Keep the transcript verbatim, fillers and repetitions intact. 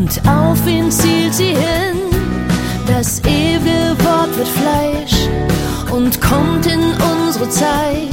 und auf ihn zielt sie hin. Das ewige Wort wird Fleisch und kommt in unsere Zeit.